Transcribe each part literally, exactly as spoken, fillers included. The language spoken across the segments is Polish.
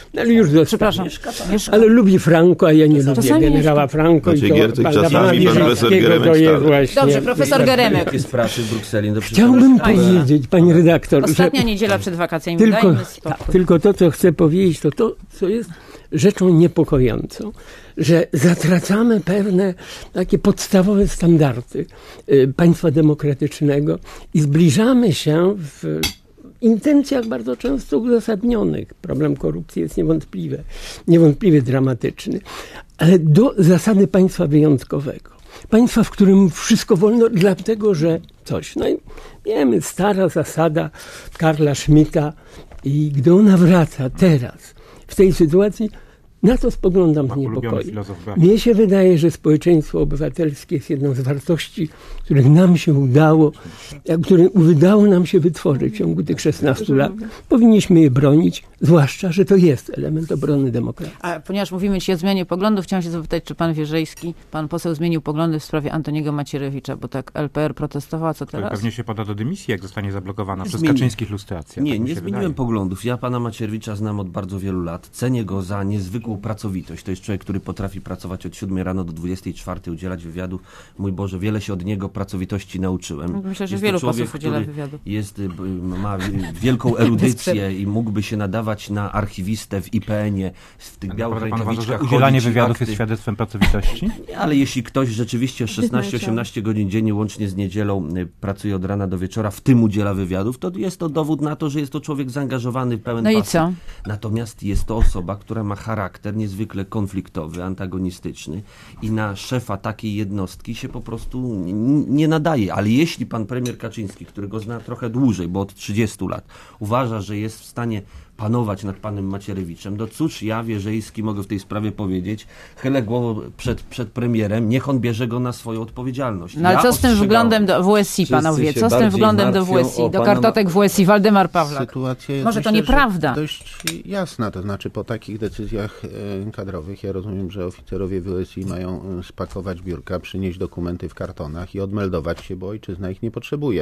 ale już został. Przepraszam. Mieszka. Ale lubi Franco, a ja nie Czasami lubię generała mieszka. Franco. Znaczy, I to Giertych pana czasami pan profesor Geremek to jest stale. właśnie... Dobrze, profesor Geremek. Jest pracy w Brukseli. No Chciałbym powiedzieć, pani redaktor, Ostatnia że niedziela przed wakacjami. tylko, Dajmy ta, spokój. tylko to, co chcę powiedzieć, to to, co jest rzeczą niepokojącą, że zatracamy pewne takie podstawowe standardy y, państwa demokratycznego i zbliżamy się w intencjach bardzo często uzasadnionych. Problem korupcji jest niewątpliwie, niewątpliwie dramatyczny, ale do zasady państwa wyjątkowego. Państwa, w którym wszystko wolno, dlatego że coś. No i wiemy, stara zasada Karla Schmitta i gdy ona wraca teraz, w tej sytuacji, na to spoglądam z niepokojem. Mnie się wydaje, że społeczeństwo obywatelskie jest jedną z wartości, których nam się udało, które udało nam się wytworzyć w ciągu tych szesnastu lat. Powinniśmy je bronić, zwłaszcza, że to jest element obrony demokracji. A ponieważ mówimy dzisiaj o zmianie poglądów, chciałam się zapytać, czy pan Wierzejski, pan poseł, zmienił poglądy w sprawie Antoniego Macierewicza, bo tak L P R protestowała, co teraz? Pewnie się poda do dymisji, jak zostanie zablokowana Nie przez zmieni... Kaczyńskich lustracjach. Nie, tak mi nie się zmieniłem wydaje. poglądów. Ja pana Macierewicza znam od bardzo wielu lat. Cenię go za niezwykłą pracowitość. To jest człowiek, który potrafi pracować od siódmej rano do dwudziestej czwartej, udzielać wywiadu. Mój Boże, wiele się od niego pracowitości nauczyłem. Myślę, że Jest wielu to człowiek, posłów udziela który wywiadu. Jest, ma wielką erudycję i mógłby się nadawać na archiwistę w I P N-ie, w tych białych Pan uważa, że rękawiczkach. udzielanie chodzić i wywiadów akty. jest świadectwem pracowitości? Ale jeśli ktoś rzeczywiście szesnaście osiemnaście godzin dziennie, łącznie z niedzielą, y, pracuje od rana do wieczora, w tym udziela wywiadów, to jest to dowód na to, że jest to człowiek zaangażowany, pełen No i pasji. co? Natomiast jest to osoba, która ma charakter niezwykle konfliktowy, antagonistyczny i na szefa takiej jednostki się po prostu n- nie nadaje. Ale jeśli pan premier Kaczyński, który go zna trochę dłużej, bo od trzydziestu lat, uważa, że jest w stanie panować nad panem Macierewiczem, no cóż ja, Wierzejski, mogę w tej sprawie powiedzieć, chylę głową przed, przed premierem, niech on bierze go na swoją odpowiedzialność. No ale ja co z tym ostrzegałem. wglądem do W S I, Wszyscy panowie? się Co z tym bardziej wglądem do martwią W S I, o do pana kartotek W S I? Waldemar Pawlak. Sytuacja jest, Może to myślę, nieprawda. że dość jasna, to znaczy po takich decyzjach e, kadrowych, ja rozumiem, że oficerowie W S I mają e, spakować biurka, przynieść dokumenty w kartonach i odmeldować się, bo ojczyzna ich nie potrzebuje.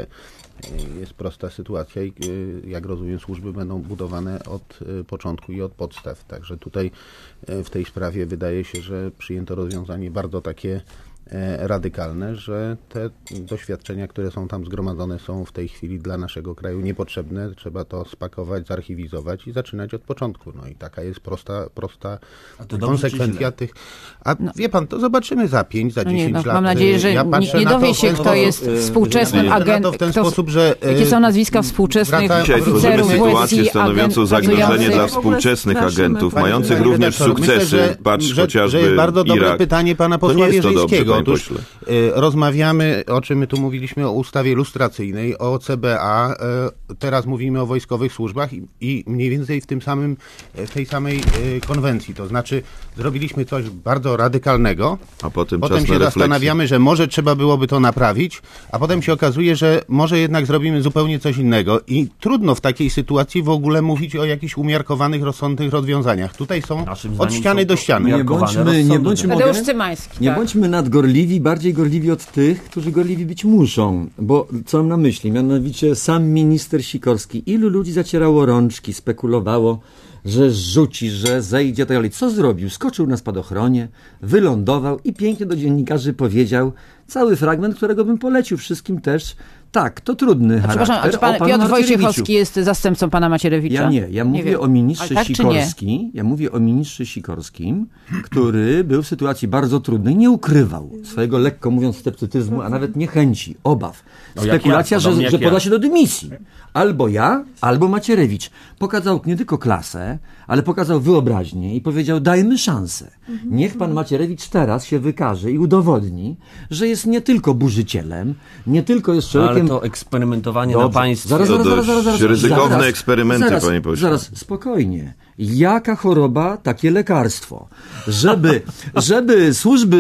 E, jest prosta sytuacja i e, jak rozumiem, służby będą budowane od e, początku i od podstaw. Także tutaj e, w tej sprawie wydaje się, że przyjęto rozwiązanie bardzo takie e, radykalne, że te doświadczenia, które są tam zgromadzone, są w tej chwili dla naszego kraju niepotrzebne. Trzeba to spakować, zarchiwizować i zaczynać od początku. No i taka jest prosta, prosta A to dobrze konsekwencja tych... A wie pan, to zobaczymy za pięć, za No nie, dziesięć no, lat. mam nadzieję, że Ja nie, patrzę nie na to dowie w się, ten kto sposób, jest e, współczesnym patrzę na agentem. to w ten sposób, że... e, Jakie są nazwiska współczesnych wracając- Dzisiaj tworzymy oficerów W S sytuację I, stanowiącą agent- zagrożenie pracujących- dla współczesnych agentów, Panie- mających panie również redaktor, sukcesy. myślę, że, Patrz że, chociażby że jest bardzo dobre Irak. pytanie pana To nie posła jest to dobrze, Wierzejskiego. panie Otóż pośle. y, rozmawiamy, o czym my tu mówiliśmy, o ustawie lustracyjnej, o C B A, y, teraz mówimy o wojskowych służbach i, i mniej więcej w tym samym, w tej samej y, konwencji. To znaczy zrobiliśmy coś bardzo radykalnego, A potem, potem czas się na refleksję. zastanawiamy, że może trzeba byłoby to naprawić, a potem się okazuje, że może jednak zrobimy zupełnie coś innego i trudno w takiej sytuacji w ogóle mówić o jakichś umiarkowanych, rozsądnych rozwiązaniach. Tutaj są Naszym od zdaniem ściany są do ściany. Nie umiarkowane, bądźmy, nie rozsądne. bądźmy, Tadeusz mogę? Cymański. Nie tak. bądźmy nadgorliwi, bardziej gorliwi od tych, którzy gorliwi być muszą. Bo co mam na myśli? Mianowicie sam minister Sikorski. Ilu ludzi zacierało rączki, spekulowało, że rzuci, że zejdzie i tak dalej. Co zrobił? Skoczył na spadochronie, wylądował i pięknie do dziennikarzy powiedział cały fragment, którego bym polecił wszystkim też. Tak, to trudny charakter. Przepraszam, a czy pan o panu Piotr Macierewiczu. Wojciechowski jest zastępcą pana Macierewicza? Ja nie, ja mówię wiem. o ministrze Ale tak, czy nie? Sikorskim, ja mówię o ministrze Sikorskim, który był w sytuacji bardzo trudnej, nie ukrywał swojego, lekko mówiąc, sceptycyzmu, a nawet niechęci, obaw. jak Spekulacja, ja, podobnie że, jak że ja. poda się do dymisji. Albo ja, albo Macierewicz. Pokazał nie tylko klasę, ale pokazał wyobraźnię i powiedział, dajmy szansę. Niech pan Macierewicz teraz się wykaże i udowodni, że jest nie tylko burzycielem, nie tylko jest człowiekiem... Ale to eksperymentowanie Dobrze. na państwie. Zaraz, zaraz, To zaraz, zaraz, dość zaraz. ryzykowne Zaraz, eksperymenty, zaraz, panie pośle. Zaraz, spokojnie. Jaka choroba, takie lekarstwo. Żeby, żeby służby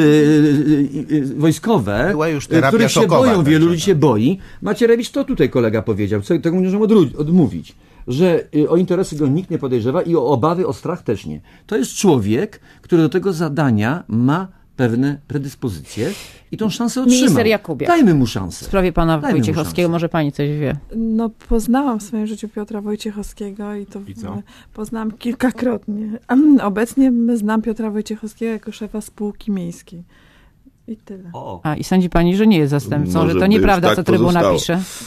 y, y, wojskowe, Była już y, terapia których się szokowa, boją, wielu także, ludzi się boi. Macierewicz to tutaj kolega powiedział, co, tego nie możemy odru- odmówić, że y, o interesy go nikt nie podejrzewa i o obawy, o strach też nie. To jest człowiek, który do tego zadania ma pewne predyspozycje i tą szansę otrzymał. Minister Jakubiak. Dajmy mu W szansę. sprawie pana Dajmy mu Wojciechowskiego, szansę. może pani coś wie? No, poznałam w swoim życiu Piotra Wojciechowskiego i to I co? poznałam kilkakrotnie. Obecnie znam Piotra Wojciechowskiego jako szefa spółki miejskiej. I tyle. O, A i sądzi pani, że nie jest zastępcą, Może że to by nieprawda, już co tak Trybunał pozostało. pisze?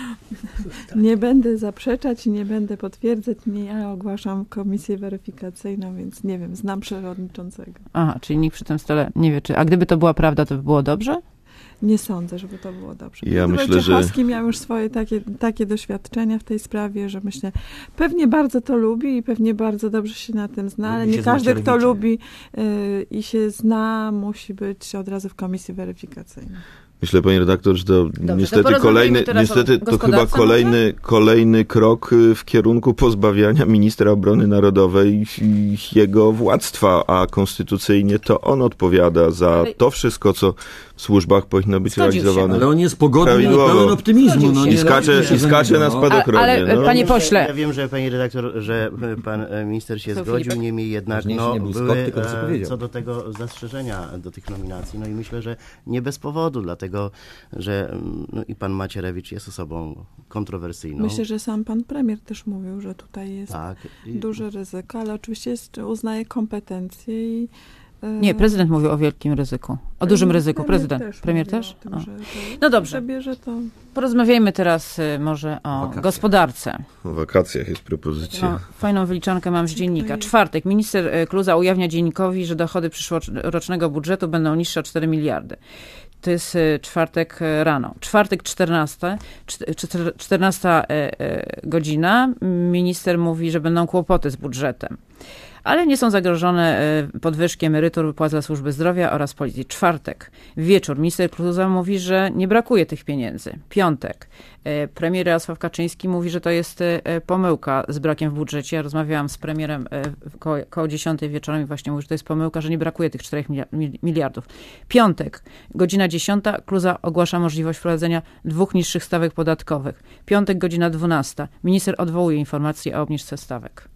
Nie będę zaprzeczać i nie będę potwierdzać. Nie ja ogłaszam komisję weryfikacyjną, więc nie wiem, znam przewodniczącego. Aha, czyli nikt przy tym stole nie wie, czy... A gdyby to była prawda, to by było dobrze? Nie sądzę, żeby to było dobrze. Ja Piotr myślę, że- Wojciechowski miał już swoje takie, takie doświadczenia w tej sprawie, że myślę, pewnie bardzo to lubi i pewnie bardzo dobrze się na tym zna, ale Lubi nie się z każdy, kto Macierewiczem. lubi y, i się zna, musi być od razu w komisji weryfikacyjnej. Myślę, pani redaktor, że to to niestety porozmawiajmy kolejny, teraz niestety o to chyba gospodarce kolejny, kolejny krok y, w kierunku pozbawiania ministra obrony narodowej i jego władztwa, a konstytucyjnie to on odpowiada za Ale- to wszystko, co w służbach powinno być Zgodził się. realizowane. Ale on jest pogodny i Prawidłowo. pełen optymizmu. Zgodził No, się. nie I skacze, dajcie się i za skacze niego, na no. spadochronie. Ale- no. panie Ja wiem, pośle. Że, ja wiem, że pani redaktor, że pan e, minister się Co, zgodził, Filipek? niemniej jednak Ważniejszy no, nie był były skok, tylko to, co e, powiedział. co do tego zastrzeżenia do tych nominacji. No i myślę, że nie bez powodu, dlatego że mm, no, i pan Macierewicz jest osobą kontrowersyjną. Myślę, że sam pan premier też mówił, że tutaj jest tak. I- duże ryzyko, ale oczywiście jest, uznaje kompetencje i y, Nie, prezydent mówił o wielkim ryzyku. O dużym ryzyku. Prezydent. Premier mówił też? o tym, O. że to No dobrze. zabierze to. Porozmawiajmy teraz y, może o Wakacje. gospodarce. O wakacjach jest propozycja. No, fajną wyliczankę mam z dziennika. jest? Czwartek. Minister y, Kluza ujawnia dziennikowi, że dochody przyszłorocznego budżetu będą niższe o cztery miliardy. To jest y, czwartek y, rano. Czwartek czternasta, czt- czt- czternasta y, y, godzina. Minister mówi, że będą kłopoty z budżetem. Ale nie są zagrożone y, podwyżki emerytur, wypłat za służby zdrowia oraz policji. Czwartek, wieczór. Minister Kluza mówi, że nie brakuje tych pieniędzy. Piątek. y, Premier Jarosław Kaczyński mówi, że to jest y, pomyłka z brakiem w budżecie. Ja rozmawiałam z premierem y, koło, koło dziesiątej wieczorem i właśnie mówi, że to jest pomyłka, że nie brakuje tych czterech miliardów. Piątek, godzina dziesiąta. Kluza ogłasza możliwość wprowadzenia dwóch niższych stawek podatkowych. Piątek, godzina dwunasta. Minister odwołuje informację o obniżce stawek.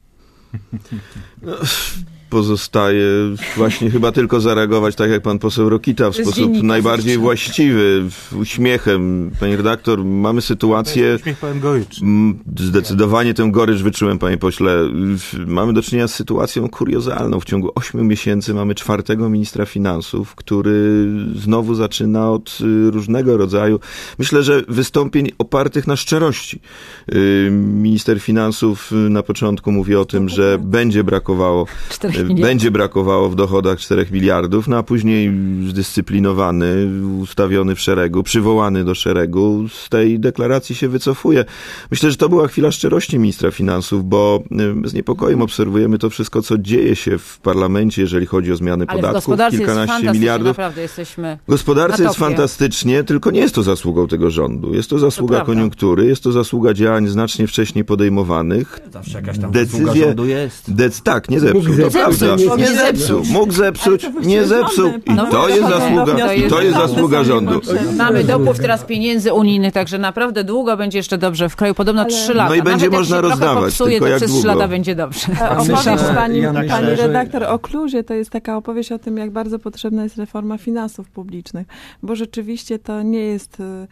Pozostaje właśnie chyba tylko zareagować tak jak pan poseł Rokita w To jest sposób dziennikarz najbardziej jeszcze. właściwy, w- uśmiechem. Panie redaktor, mamy sytuację, Uśmiech pełen gorycz. mm, zdecydowanie tę gorycz wyczułem, panie pośle. W- Mamy do czynienia z sytuacją kuriozalną. W ciągu ośmiu miesięcy mamy czwartego ministra finansów, który znowu zaczyna od y, różnego rodzaju, myślę, że wystąpień opartych na szczerości. Y, Minister finansów y, na początku mówi o tym, że będzie brakowało czterech E, miliardów. Będzie brakowało w dochodach czterech miliardów, no a później zdyscyplinowany, ustawiony w szeregu, przywołany do szeregu, z tej deklaracji się wycofuje. Myślę, że to była chwila szczerości ministra finansów, bo e, z niepokojem obserwujemy to wszystko, co dzieje się w parlamencie, jeżeli chodzi o zmiany Ale w podatków, gospodarce jest kilkanaście fantastycznie, miliardów. naprawdę jesteśmy... W gospodarce na jest topie. fantastycznie, tylko nie jest to zasługą tego rządu. Jest to zasługa prawda. koniunktury, jest to zasługa działań znacznie wcześniej podejmowanych. zawsze jakaś tam Decyzje- zasługa rządu jest. Dec, tak, nie zepsuł, Mógł to zepsuć, prawda. nie Nie zepsuł, mógł zepsuć, Ale to nie właściwie zepsuł. rządy, I no to właśnie, jest to zasługa, jest- i to jest zasługa rządu. Mamy dopływ teraz pieniędzy unijnych, także naprawdę długo będzie jeszcze dobrze w kraju. Podobno Ale- trzy lata. No i będzie Nawet jak można się trochę rozdawać, popsuje, tylko to jak przez trzy długo? lata będzie dobrze. E, A myślę, Opowieść że- pani, ja myślę, pani że- redaktor o Kluzie to jest taka opowieść o tym, jak bardzo potrzebna jest reforma finansów publicznych, bo rzeczywiście to nie jest y,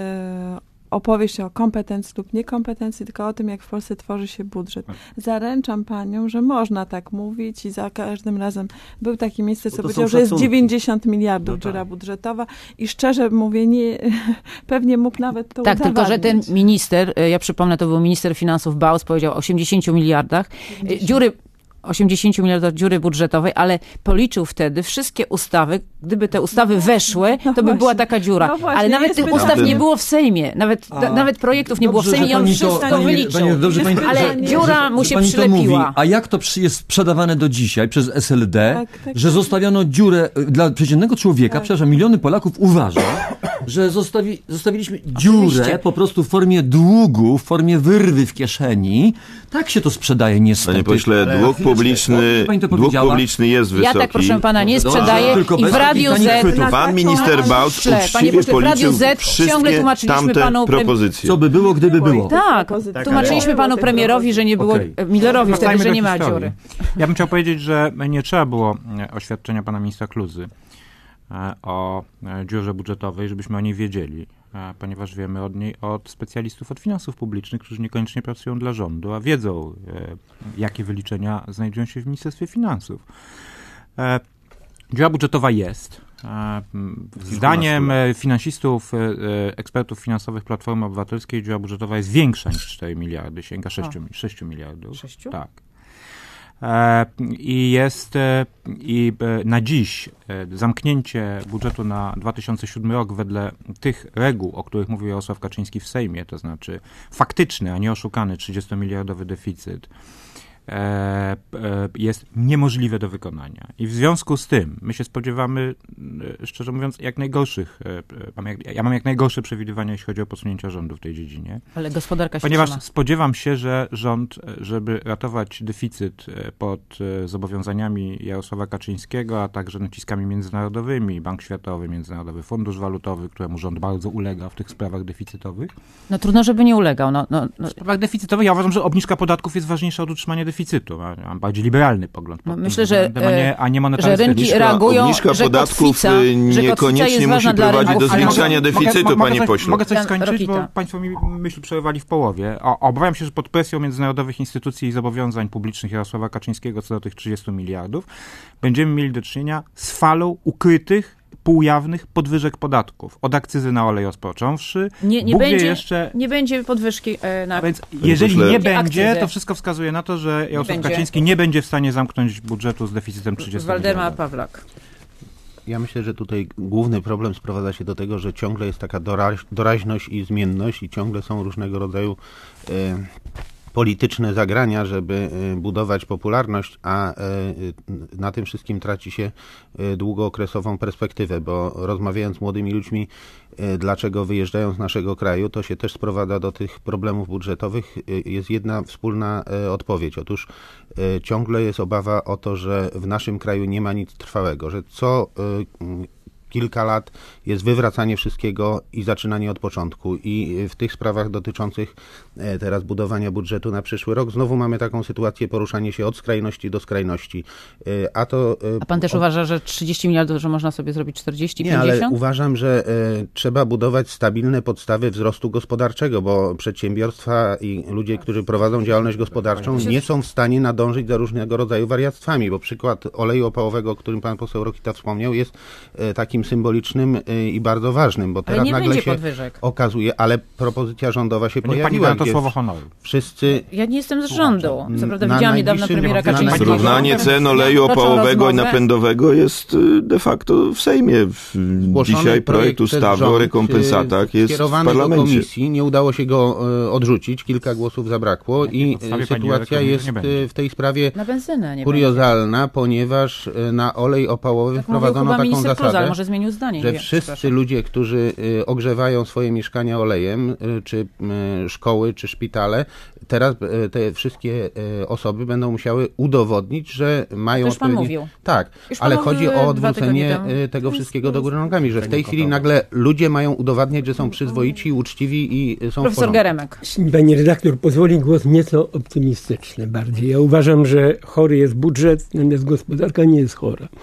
y, opowieść o kompetencji lub niekompetencji, tylko o tym, jak w Polsce tworzy się budżet. Zaręczam panią, że można tak mówić i za każdym razem był taki minister, Bo co to są powiedział, że jest szacunki. dziewięćdziesiąt miliardów No tak. dziura budżetowa i szczerze mówię, nie, pewnie mógł nawet to Tak, tylko że ten udowadniać. minister, y, ja przypomnę, to był minister finansów Baus, powiedział o osiemdziesięciu miliardach. y, Dziury osiemdziesięciu miliardów dziury budżetowej, ale policzył wtedy wszystkie ustawy, gdyby te ustawy weszły, no to by była właśnie. taka dziura. No właśnie, ale nawet jest tych pytanie. ustaw nie było w Sejmie. Nawet, A, da, nawet projektów nie było w dobrze, Sejmie i że on pani to- wszystko pani- wyliczył. pani- dobrze, pani- Ale że- dziura że- mu że się pani to przylepiła. mówi, a jak to przy, jest sprzedawane do dzisiaj przez S L D, Tak, tak, że tak. zostawiono dziurę y, dla przeciętnego człowieka, Tak. przepraszam, miliony Polaków uważa, że zostawi, zostawiliśmy dziurę Oczywiście. po prostu w formie długu, w formie wyrwy w kieszeni. Tak się to sprzedaje niestety. Panie pośle, Ale dług chwileczkę. publiczny, Pani to dług powiedziała? publiczny jest Ja wysoki. tak, proszę pana, nie Dobrze, sprzedaję tylko i bez w Radiu takich Z... chwytów. Pan minister Baut Źle. Panie uczciwie pośle, w Radiu policzył Z ciągle wszystkie tłumaczyliśmy tamte panu pre- propozycje. Co by było, gdyby było? Tak, Tak, tłumaczyliśmy ale- panu premierowi, że nie było, Okej. Millerowi wtedy, Wracajmy że do nie ma historii. dziury. Ja bym chciał powiedzieć, że nie trzeba było e, oświadczenia pana ministra Kluzy. o dziurze budżetowej, żebyśmy o niej wiedzieli, ponieważ wiemy od niej od specjalistów od finansów publicznych, którzy niekoniecznie pracują dla rządu, a wiedzą, jakie wyliczenia znajdują się w Ministerstwie Finansów. Dziura budżetowa jest. Zdaniem finansistów, ekspertów finansowych Platformy Obywatelskiej dziura budżetowa jest większa niż cztery miliardy, sięga sześć miliardów. sześć? Tak. I jest i na dziś zamknięcie budżetu na dwa tysiące siódmy rok wedle tych reguł, o których mówił Jarosław Kaczyński w Sejmie, to znaczy faktyczny, a nie oszukany trzydziestomiliardowy deficyt, jest niemożliwe do wykonania. I w związku z tym my się spodziewamy, szczerze mówiąc, jak najgorszych, ja mam jak najgorsze przewidywania, jeśli chodzi o posunięcia rządu w tej dziedzinie. Ale gospodarka się Ponieważ trzyma. spodziewam się, że rząd, żeby ratować deficyt pod zobowiązaniami Jarosława Kaczyńskiego, a także naciskami międzynarodowymi, Bank Światowy, Międzynarodowy Fundusz Walutowy, któremu rząd bardzo ulega w tych sprawach deficytowych. No trudno, żeby nie ulegał. No, no, no. W sprawach deficytowych ja uważam, że obniżka podatków jest ważniejsza od utrzymania deficytu. Mam bardziej liberalny pogląd. No, myślę, że, a nie, a nie że rynki obniżka, reagują, obniżka że podatków kotwica, że niekoniecznie musi prowadzić do zwiększania deficytu, mogę, panie mogę pośle. Mogę coś Pan skończyć, Rokita. bo państwo mi myśl przerwali w połowie. O, obawiam się, że pod presją międzynarodowych instytucji i zobowiązań publicznych Jarosława Kaczyńskiego co do tych trzydziestu miliardów będziemy mieli do czynienia z falą ukrytych, półjawnych podwyżek podatków. Od akcyzy na olej rozpocząwszy. Nie, nie, Bóg wie będzie, jeszcze... nie będzie podwyżki e, na... Więc jeżeli pośle- nie Jakie będzie, akcyzy? to wszystko wskazuje na to, że Jarosław będzie. Kaczyński nie będzie w stanie zamknąć budżetu z deficytem trzydziestu Waldemar miliardów. Pawlak. Ja myślę, że tutaj główny problem sprowadza się do tego, że ciągle jest taka doraź, doraźność i zmienność i ciągle są różnego rodzaju e, polityczne zagrania, żeby e, budować popularność, a e, na tym wszystkim traci się e, długookresową perspektywę, bo rozmawiając z młodymi ludźmi, e, dlaczego wyjeżdżają z naszego kraju, to się też sprowadza do tych problemów budżetowych. E, jest jedna wspólna e, odpowiedź. Otóż e, ciągle jest obawa o to, że w naszym kraju nie ma nic trwałego, że co e, kilka lat jest wywracanie wszystkiego i zaczynanie od początku. I w tych sprawach dotyczących teraz budowania budżetu na przyszły rok znowu mamy taką sytuację, poruszanie się od skrajności do skrajności. A to... A pan też o... uważa, że trzydzieści miliardów, że można sobie zrobić czterdzieści, Nie, pięćdziesiąt? ale uważam, że e, trzeba budować stabilne podstawy wzrostu gospodarczego, bo przedsiębiorstwa i ludzie, którzy prowadzą działalność gospodarczą, nie są w stanie nadążyć za różnego rodzaju wariactwami, bo przykład oleju opałowego, o którym pan poseł Rokita wspomniał, jest e, takim symbolicznym e, i bardzo ważnym, bo Ale teraz nie nagle będzie się podwyżek. okazuje, ale propozycja rządowa się Niech pani pojawiła, da na to gdzie słowo honoru. wszyscy... Ja nie jestem z rządu. Co prawda Na widziałam niedawno najbliższym- premiera na Kaczyńskiego. Zrównanie cen oleju opałowego i napędowego jest y, de facto w Sejmie. W- Zgłoszony Dzisiaj projekt przez ustawy rząd, o rekompensatach y, jest w skierowany do parlamencie. komisji, nie udało się go y, odrzucić, kilka głosów zabrakło i podstawie y, pani sytuacja rekomenduje, jest nie będzie. y, w tej sprawie Na benzynę nie kuriozalna, ponieważ y, na olej opałowy będzie. Tak mówił wprowadzono chyba taką minister Prus, ale zasadę, może zmienił zdanie. że nie, wszyscy przepraszam. ludzie, którzy y, ogrzewają swoje mieszkania olejem, y, czy y, szkoły, czy szpitale, teraz y, te wszystkie y, osoby będą musiały udowodnić, że mają To już pan odpowiedni... mówił. Tak, Już pan ale mówił chodzi o dwa odwrócenie tygodnie temu. y, tego wszystkiego do góry nogami, że w tej chwili nagle ludzie mają udowadniać, że są przyzwoici, uczciwi i y, są w Profesor porządku. Geremek. Jeśli mi pani redaktor pozwoli, głos nieco optymistyczny bardziej. Ja uważam, że chory jest budżet, natomiast gospodarka nie jest chora.